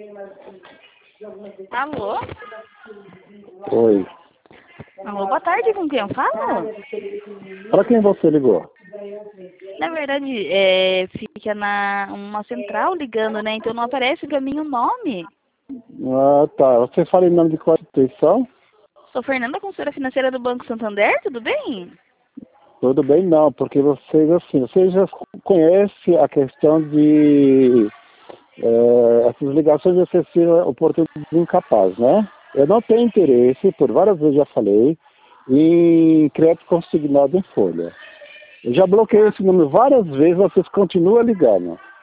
Alô? Oi. Alô, boa tarde, com quem eu falo? Para quem você ligou? Na verdade, fica uma central ligando, né? Então não aparece pra mim o nome. Ah, tá. Você fala em nome de qual instituição? Sou Fernanda, consultora financeira do Banco Santander, tudo bem? Tudo bem, não, porque você já conhece a questão de essas ligações de você ser oportunidade incapaz, né? Eu não tenho interesse, por várias vezes já falei, em crédito consignado em folha. Eu já bloqueei esse número várias vezes, vocês continuam ligando.